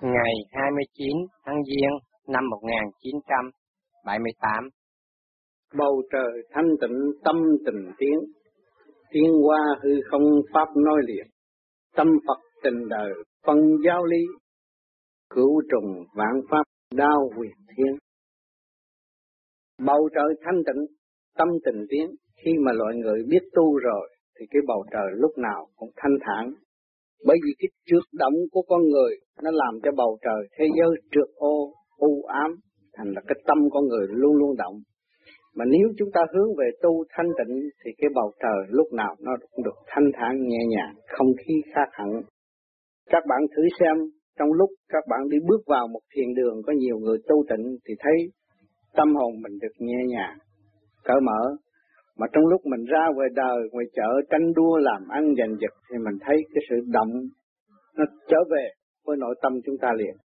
ngày 29 tháng Giêng năm 1978. Bầu trời thanh tịnh tâm tình tiến, tiến qua hư không pháp nói liền, tâm Phật tình đời phân giáo lý, cửu trùng vạn pháp đao huyền thiên. Bầu trời thanh tịnh tâm tình tiến, khi mà loại người biết tu rồi thì cái bầu trời lúc nào cũng thanh thản. Bởi vì cái trượt động của con người nó làm cho bầu trời thế giới trượt ô, u ám, thành là cái tâm con người luôn luôn động. Mà nếu chúng ta hướng về tu thanh tịnh thì cái bầu trời lúc nào nó cũng được thanh thản nhẹ nhàng, không khí khác hẳn. Các bạn thử xem, trong lúc các bạn đi bước vào một thiền đường có nhiều người tu tịnh thì thấy tâm hồn mình được nhẹ nhàng, cởi mở. Mà trong lúc mình ra ngoài đời, ngoài chợ tranh đua làm ăn giành giật thì mình thấy cái sự động nó trở về với nội tâm chúng ta liền.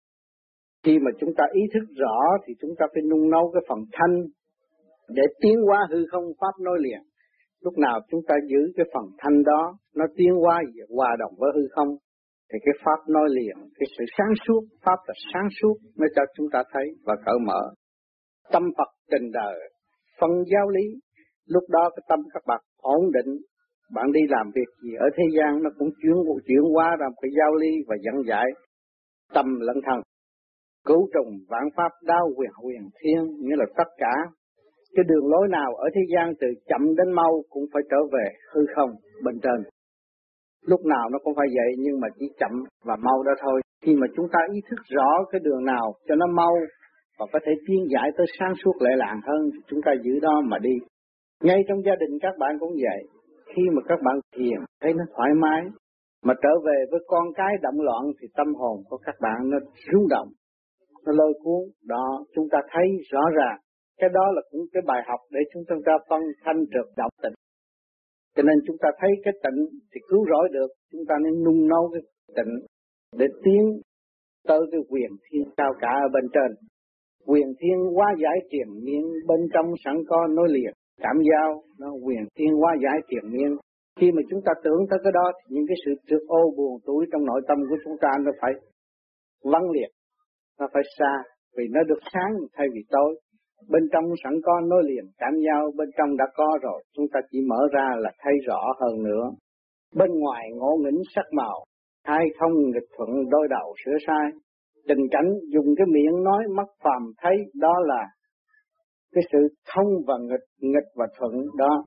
Khi mà chúng ta ý thức rõ thì chúng ta phải nung nấu cái phần thanh để tiến hóa hư không pháp nối liền. Lúc nào chúng ta giữ cái phần thanh đó, nó tiến hóa hòa đồng với hư không thì cái pháp nối liền, cái sự sáng suốt, pháp là sáng suốt mới cho chúng ta thấy và cởi mở. Tâm Phật tình đời, phân giáo lý. Lúc đó cái tâm các bạn ổn định, bạn đi làm việc gì ở thế gian nó cũng chuyển hóa ra một cái giáo lý và dẫn giải tâm lẫn thân. Cửu trùng vạn pháp đao huyền thiên, nghĩa là tất cả cái đường lối nào ở thế gian từ chậm đến mau cũng phải trở về hư không bên trên. Lúc nào nó cũng phải vậy, nhưng mà chỉ chậm và mau đó thôi. Khi mà chúng ta ý thức rõ cái đường nào cho nó mau và có thể tiến giải tới sáng suốt lệ làng hơn thì chúng ta giữ đó mà đi. Ngay trong gia đình các bạn cũng vậy, khi mà các bạn thiền thấy nó thoải mái, mà trở về với con cái động loạn thì tâm hồn của các bạn nó rung động, nó lôi cuốn. Đó, chúng ta thấy rõ ràng, cái đó là cũng cái bài học để chúng ta phân thanh trượt động tịnh. Cho nên chúng ta thấy cái tịnh thì cứu rỗi được, chúng ta nên nung nấu cái tịnh để tiến tới cái quyền thiên cao cả ở bên trên. Quyền thiên hóa giải triền miên, bên trong sẵn có nối liền. Cảm giao, nó quyền thiên hóa giải triền miên. Khi mà chúng ta tưởng tới cái đó thì những cái sự trượt ô buồn tủi trong nội tâm của chúng ta nó phải vắng liệt, nó phải xa, vì nó được sáng thay vì tối. Bên trong sẵn có nối liền, cảm giao bên trong đã có rồi, chúng ta chỉ mở ra là thấy rõ hơn nữa. Bên ngoài ngộ nghĩnh sắc màu, hai không nghịch thuận đôi đầu sửa sai. Tình cảnh dùng cái miệng nói mắt phàm thấy, đó là cái sự thông và nghịch và thuận đó.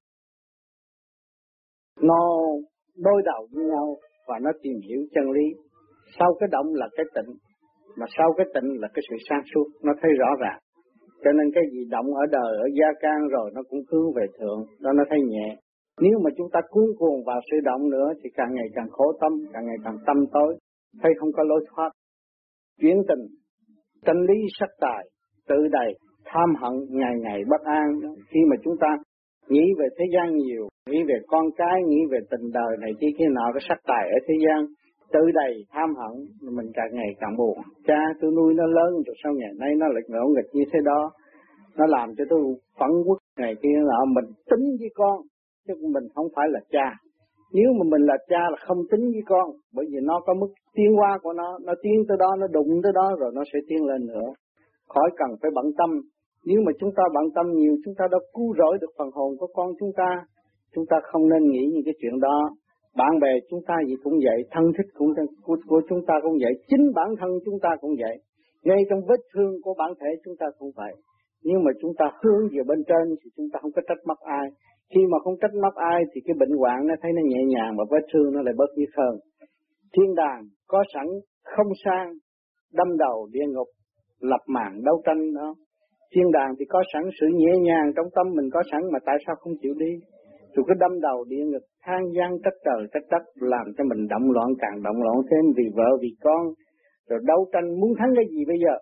Nó đối đầu với nhau và nó tìm hiểu chân lý. Sau cái động là cái tịnh, mà sau cái tịnh là cái sự sáng suốt, nó thấy rõ ràng. Cho nên cái gì động ở đời, ở gia can rồi nó cũng hướng về thượng, đó nó thấy nhẹ. Nếu mà chúng ta cuốn cuồng vào sự động nữa thì càng ngày càng khổ tâm, càng ngày càng tâm tối, thấy không có lối thoát. Chuyển tình, tranh lý sắc tài, tự đầy, tham hận ngày ngày bất an. Khi mà chúng ta nghĩ về thế gian nhiều, nghĩ về con cái, nghĩ về tình đời này kia nào, cái sắc tài ở thế gian tự đầy tham hận, mình càng ngày càng buồn. Cha tôi nuôi nó lớn rồi sao ngày nay nó lại ngỗ nghịch như thế đó, nó làm cho tôi phẫn uất này kia nọ. Mình tính với con chứ mình không phải là cha. Nếu mà mình là cha là không tính với con, bởi vì nó có mức tiến hóa của nó tiến tới đó, nó đụng tới đó rồi nó sẽ tiến lên nữa. Khỏi cần phải bận tâm. Nếu mà chúng ta bận tâm nhiều, chúng ta đã cứu rỗi được phần hồn của con chúng ta. Chúng ta không nên nghĩ những cái chuyện đó. Bạn bè chúng ta gì cũng vậy, thân thích của chúng ta cũng vậy, chính bản thân chúng ta cũng vậy. Ngay trong vết thương của bản thể chúng ta cũng vậy. Nhưng mà chúng ta hướng về bên trên thì chúng ta không có trách móc ai. Khi mà không trách móc ai thì cái bệnh hoạn nó thấy nó nhẹ nhàng và vết thương nó lại bớt nhức hơn. Thiên đàng có sẵn không sang, đâm đầu địa ngục, lập màn đấu tranh đó. Thiên đàng thì có sẵn sự nhẹ nhàng trong tâm mình có sẵn, mà tại sao không chịu đi? Rồi cái đâm đầu địa ngục, than gian trách trời trách đất, làm cho mình động loạn, càng động loạn thêm vì vợ vì con. Rồi đấu tranh muốn thắng cái gì bây giờ?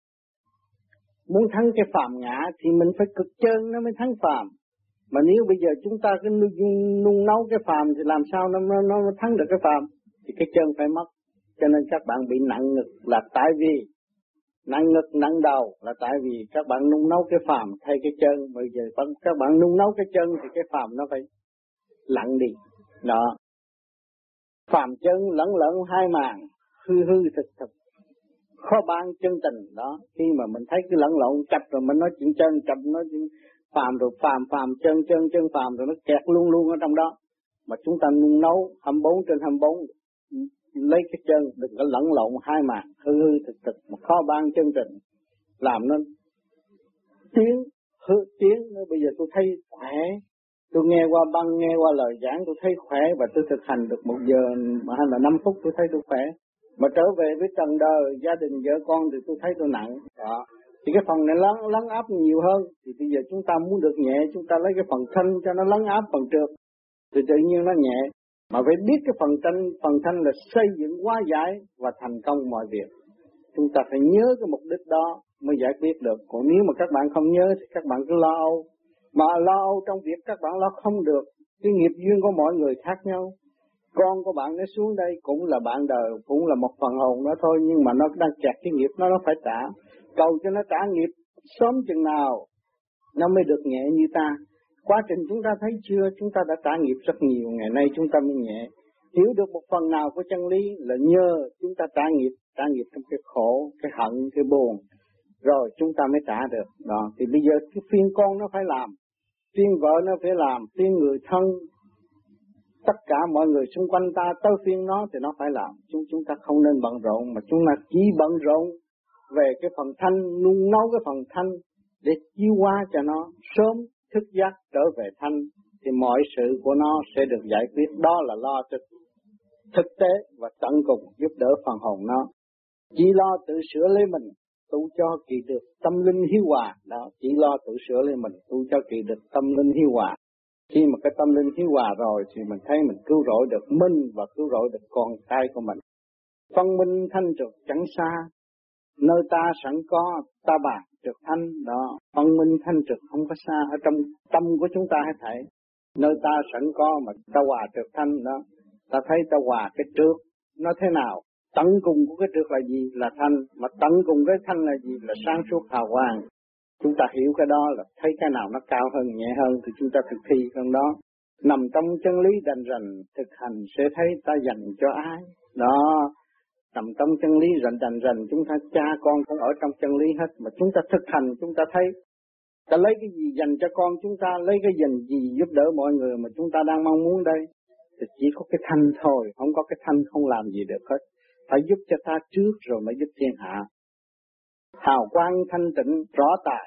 Muốn thắng cái phàm ngã thì mình phải cực chân nó mới thắng phàm. Mà nếu bây giờ chúng ta cứ nung nấu cái phàm thì làm sao nó thắng được cái phàm? Thì cái chân phải mất. Cho nên các bạn bị nặng ngực là tại vì nặng ngực nặng đầu là tại vì các bạn nung nấu cái phàm thay cái chân. Bây giờ các bạn nung nấu cái chân thì cái phàm nó phải lặng đi. Đó. Phàm chân lẫn hai màng, hư thực thực. khó ban chân tình đó. Khi mà mình thấy cái lẫn lộn chập rồi mình nói chuyện chân chập, nói chuyện phàm rồi phàm chân phàm rồi nó kẹt luôn luôn ở trong đó. Mà chúng ta nấu 24/24 lấy cái chân, đừng có lẫn lộn hai mặt hư thực mà khó ban chân tình, làm nó tiếng nó. Bây giờ tôi thấy khỏe, tôi nghe qua băng, nghe qua lời giảng tôi thấy khỏe và tôi thực hành được 1 giờ hay là 5 phút tôi thấy tôi khỏe. Mà trở về với trần đời, gia đình, vợ con thì tôi thấy tôi nặng. Đó. Thì cái phần này lắng áp nhiều hơn. Thì bây giờ chúng ta muốn được nhẹ, chúng ta lấy cái phần thanh cho nó lắng áp phần trượt. Thì tự nhiên nó nhẹ. Mà phải biết cái phần thanh là xây dựng hóa giải và thành công mọi việc. Chúng ta phải nhớ cái mục đích đó mới giải quyết được. Còn nếu mà các bạn không nhớ thì các bạn cứ lo âu. Mà lo âu trong việc các bạn lo không được. Cái nghiệp duyên của mọi người khác nhau. Con của bạn nó xuống đây cũng là bạn đời, cũng là một phần hồn đó thôi, nhưng mà nó đang kẹt cái nghiệp nó phải trả. Cầu cho nó trả nghiệp sớm chừng nào nó mới được nhẹ như ta. Quá trình chúng ta thấy chưa, chúng ta đã trả nghiệp rất nhiều, ngày nay chúng ta mới nhẹ. Hiểu được một phần nào của chân lý là nhờ chúng ta trả nghiệp trong cái khổ, cái hận, cái buồn, rồi chúng ta mới trả được. Đó, thì bây giờ cái phiên con nó phải làm, phiên vợ nó phải làm, phiên người thân, tất cả mọi người xung quanh ta tới phiên nó thì nó phải làm. Chúng ta không nên bận rộn, mà chúng ta chỉ bận rộn về cái phần thanh, nung nấu cái phần thanh để chiêu hóa cho nó sớm thức giác trở về thanh, thì mọi sự của nó sẽ được giải quyết. Đó là lo cho thực tế và tận cùng giúp đỡ phần hồn nó. Chỉ lo tự sửa lấy mình, tu cho kỳ được tâm linh hiếu hòa. Đó, chỉ lo tự sửa lấy mình, tu cho kỳ được tâm linh hiếu hòa. Khi mà cái tâm linh hiếu hòa rồi thì mình thấy mình cứu rỗi được mình và cứu rỗi được con cái của mình. Phân minh thanh trực chẳng xa, nơi ta sẵn có ta bàn trực thanh. Đó, phân minh thanh trực không có xa, ở trong tâm của chúng ta hết thảy. Nơi ta sẵn có mà ta hòa trực thanh. Đó, ta thấy ta hòa cái trước nó thế nào. Tận cùng của cái trước là gì? Là thanh. Mà tận cùng cái thanh là gì? Là sáng suốt hào quang. Chúng ta hiểu cái đó là thấy cái nào nó cao hơn, nhẹ hơn thì chúng ta thực thi trong đó. Nằm trong chân lý đành rành, thực hành sẽ thấy ta dành cho ai. Đó, nằm trong chân lý đành rành, chúng ta cha con cũng ở trong chân lý hết. Mà chúng ta thực hành, chúng ta thấy ta lấy cái gì dành cho con chúng ta, lấy cái gì giúp đỡ mọi người mà chúng ta đang mong muốn đây. Thì chỉ có cái thanh thôi, không có cái thanh không làm gì được hết. Phải giúp cho ta trước rồi mới giúp thiên hạ. Hào quang thanh tịnh rõ tại,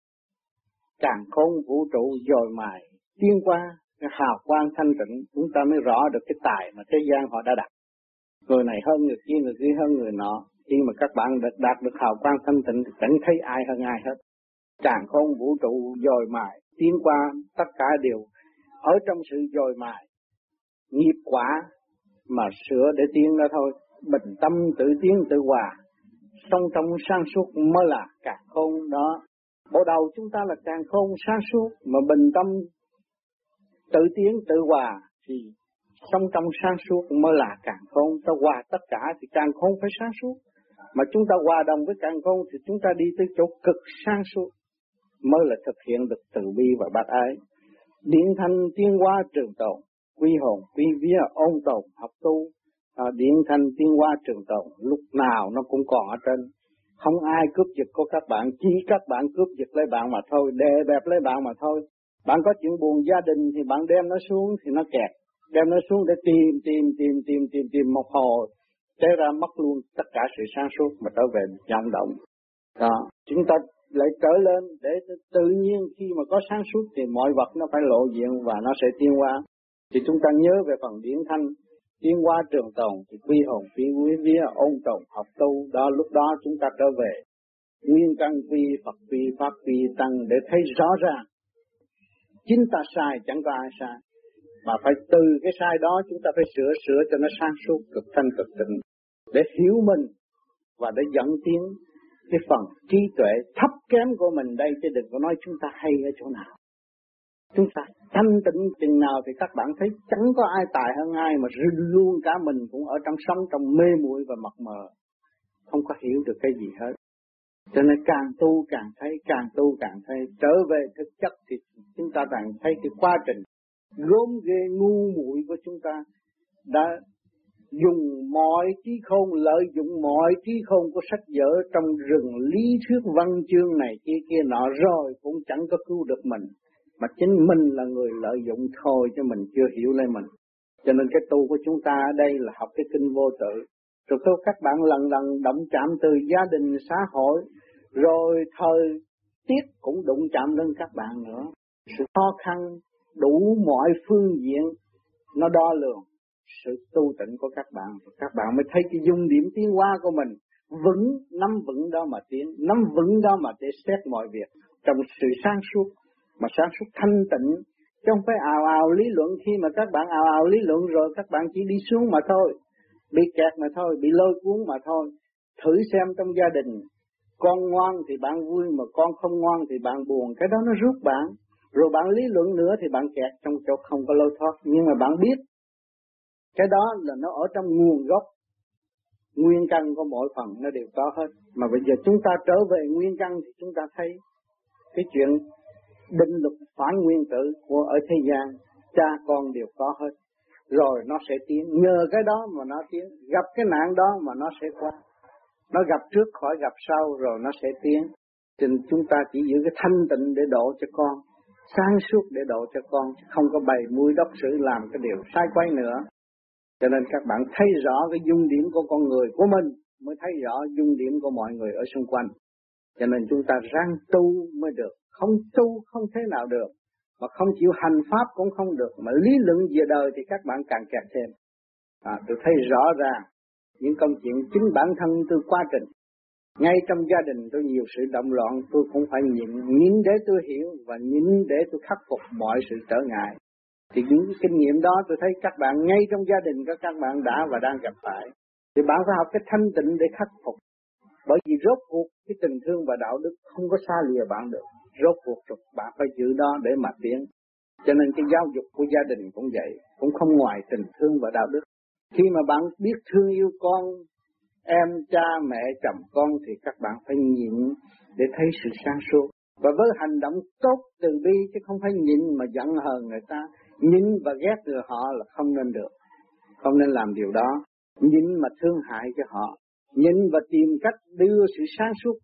càn khôn vũ trụ dồi mài tiến qua. Cái hào quang thanh tịnh chúng ta mới rõ được cái tài mà thế gian họ đã đặt. Người này hơn người kia hơn người nọ. Khi mà các bạn đạt được hào quang thanh tịnh thì chẳng thấy ai hơn ai hết. Càn khôn vũ trụ dồi mài tiến qua, tất cả đều ở trong sự dồi mài. Nghiệp quả mà sửa để tiến ra thôi. Bình tâm tự tiến tự hòa, song trong sáng suốt mới là càn khôn. Đó, bộ đầu chúng ta là càn khôn sáng suốt, mà bình tâm tự tiến tự hòa thì song trong sáng suốt mới là càn khôn. Ta hòa tất cả thì càn khôn phải sáng suốt, mà chúng ta hòa đồng với càn khôn thì chúng ta đi tới chỗ cực sáng suốt mới là thực hiện được từ bi và bác ái. Điện thanh tiến hóa trường tồn, quy hồn quy vía ôn tồn học tu. Điện thanh tiến hóa trường tồn lúc nào nó cũng còn ở trên. Không ai cướp giật của các bạn, chỉ các bạn cướp giật lấy bạn mà thôi, đè bẹp lấy bạn mà thôi. Bạn có chuyện buồn gia đình thì bạn đem nó xuống thì nó kẹt, đem nó xuống để tìm một hồi, thế ra mất luôn tất cả sự sáng suốt mà trở về vọng động. Đó, chúng ta lại trở lên để tự nhiên khi mà có sáng suốt thì mọi vật nó phải lộ diện và nó sẽ tiến hóa. Thì chúng ta nhớ về phần điển thanh tiến hóa trường tồn thì quy hồn quy vía ôn tồn học tu. Đó, lúc đó chúng ta trở về nguyên căn quy Phật quy Pháp quy Tăng để thấy rõ ràng chính ta sai chẳng có ai sai, mà phải từ cái sai đó chúng ta phải sửa cho nó sáng suốt cực thanh cực tịnh để hiểu mình và để dẫn tiến cái phần trí tuệ thấp kém của mình đây, chứ đừng có nói chúng ta hay ở chỗ nào. Chúng ta thanh tịnh chừng nào thì các bạn thấy chẳng có ai tài hơn ai, mà luôn cả mình cũng ở trong sống trong mê muội và mập mờ, không có hiểu được cái gì hết. Cho nên càng tu càng thấy trở về thực chất thì chúng ta đang thấy cái quá trình gốm ghê ngu muội của chúng ta đã dùng mọi trí khôn, lợi dụng mọi trí khôn của sách vở trong rừng lý thuyết văn chương này kia nọ rồi cũng chẳng có cứu được mình, mà chính mình là người lợi dụng thôi chứ mình chưa hiểu lấy mình. Cho nên cái tu của chúng ta ở đây là học cái kinh vô tự, rồi các bạn lần lần động chạm từ gia đình, xã hội, rồi thời tiết cũng đụng chạm đến các bạn nữa. Sự khó khăn đủ mọi phương diện nó đo lường sự tu tịnh của các bạn mới thấy cái dung điểm tiến hóa của mình vững, nắm vững đó mà tiến, nắm vững đó mà để xét mọi việc trong sự sáng suốt, mà sáng suốt thanh tịnh, chứ không phải ào lý luận. Khi mà các bạn ào lý luận rồi các bạn chỉ đi xuống mà thôi, bị kẹt mà thôi, bị lôi cuốn mà thôi. Thử xem trong gia đình, con ngoan thì bạn vui, mà con không ngoan thì bạn buồn, cái đó nó rút bạn. Rồi bạn lý luận nữa thì bạn kẹt trong chỗ không có lối thoát. Nhưng mà bạn biết cái đó là nó ở trong nguồn gốc, nguyên căn của mỗi phần nó đều có hết. Mà bây giờ chúng ta trở về nguyên căn thì chúng ta thấy cái chuyện định luật phản nguyên tử của ở thế gian, cha con đều có hết. Rồi nó sẽ tiến, nhờ cái đó mà nó tiến, gặp cái nạn đó mà nó sẽ qua. Nó gặp trước khỏi gặp sau rồi nó sẽ tiến. Cho nên chúng ta chỉ giữ cái thanh tịnh để độ cho con, sáng suốt để độ cho con, không có bày mũi đốc sử làm cái điều sai quay nữa. Cho nên các bạn thấy rõ cái dung điểm của con người của mình, mới thấy rõ dung điểm của mọi người ở xung quanh. Cho nên chúng ta ráng tu mới được, không tu không thế nào được, mà không chịu hành pháp cũng không được, mà lý luận về đời thì các bạn càng kẹt thêm. Tôi thấy rõ ràng những công chuyện chính bản thân tôi quá trình. Ngay trong gia đình tôi nhiều sự động loạn, tôi cũng phải nhịn để tôi hiểu và nhịn để tôi khắc phục mọi sự trở ngại. Thì những kinh nghiệm đó tôi thấy các bạn ngay trong gia đình các bạn đã và đang gặp phải. Thì bạn phải học cái thanh tịnh để khắc phục. Bởi vì rốt cuộc cái tình thương và đạo đức không có xa lìa bạn được. Rốt cuộc bạn phải giữ đó để mà tiến. Cho nên cái giáo dục của gia đình cũng vậy, cũng không ngoài tình thương và đạo đức. Khi mà bạn biết thương yêu con, em, cha, mẹ, chồng con thì các bạn phải nhịn để thấy sự sáng suốt. Và với hành động tốt từ bi chứ không phải nhịn mà giận hờn người ta. Nhịn và ghét người họ là không nên được. Không nên làm điều đó. Nhịn mà thương hại cho họ. Nhịn và tìm cách đưa sự sáng suốt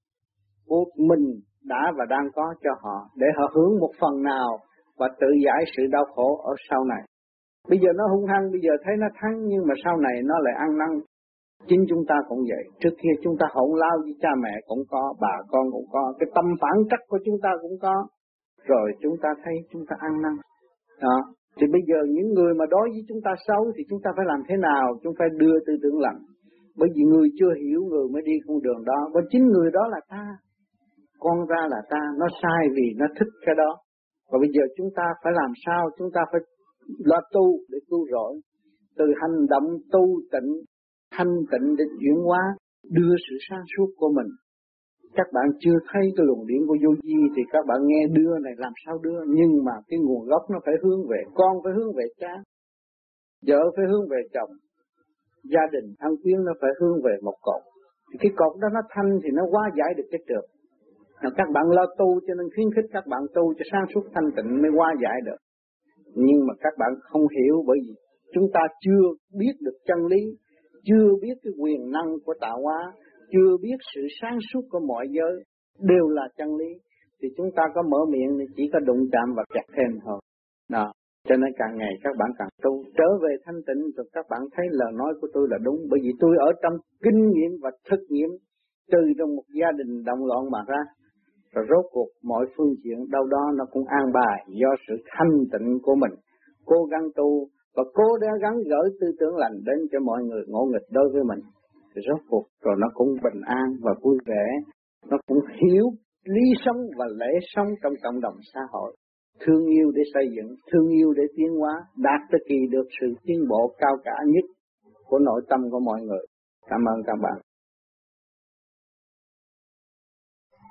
của mình đã và đang có cho họ, để họ hưởng một phần nào và tự giải sự đau khổ ở sau này. Bây giờ nó hung hăng, bây giờ thấy nó thắng, nhưng mà sau này nó lại ăn năn. Chính chúng ta cũng vậy. Trước kia chúng ta hỗn lao với cha mẹ cũng có, bà con cũng có, cái tâm phản trắc của chúng ta cũng có. Rồi chúng ta thấy chúng ta ăn năn. Đó. Thì bây giờ những người mà đối với chúng ta xấu thì chúng ta phải làm thế nào? Chúng phải đưa tư tưởng lành. Bởi vì người chưa hiểu người mới đi con đường đó. Và chính người đó là ta. Con ra là ta. Nó sai vì nó thích cái đó. Và bây giờ chúng ta phải làm sao? Chúng ta phải lo tu để cứu rỗi. Từ hành động tu tịnh, thanh tịnh để chuyển hóa, đưa sự sáng suốt của mình. Các bạn chưa thấy cái luồng điển của vô vi thì các bạn nghe đưa này làm sao đưa. Nhưng mà cái nguồn gốc nó phải hướng về, con phải hướng về cha, vợ phải hướng về chồng, gia đình thân quyến nó phải hướng về một cột. Thì cái cột đó nó thanh thì nó hóa giải được cái trượt. Các bạn lo tu cho nên khuyến khích các bạn tu cho sáng suốt thanh tịnh mới hóa giải được. Nhưng mà các bạn không hiểu bởi vì chúng ta chưa biết được chân lý, chưa biết cái quyền năng của tạo hóa, chưa biết sự sáng suốt của mọi giới đều là chân lý, thì chúng ta có mở miệng thì chỉ có đụng chạm và kẹt thêm thôi. Đó. Cho nên càng ngày các bạn càng tu, trở về thanh tịnh rồi các bạn thấy lời nói của tôi là đúng, bởi vì tôi ở trong kinh nghiệm và thực nghiệm từ trong một gia đình động loạn mà ra. Rồi rốt cuộc mọi phương diện đâu đó nó cũng an bài do sự thanh tịnh của mình. Cố gắng tu và cố gắng gửi tư tưởng lành đến cho mọi người ngộ nghịch đối với mình. Rồi rốt cuộc rồi nó cũng bình an và vui vẻ. Nó cũng hiểu lý sống và lễ sống trong cộng đồng xã hội. Thương yêu để xây dựng, thương yêu để tiến hóa, đạt tới kỳ được sự tiến bộ cao cả nhất của nội tâm của mọi người. Cảm ơn các bạn.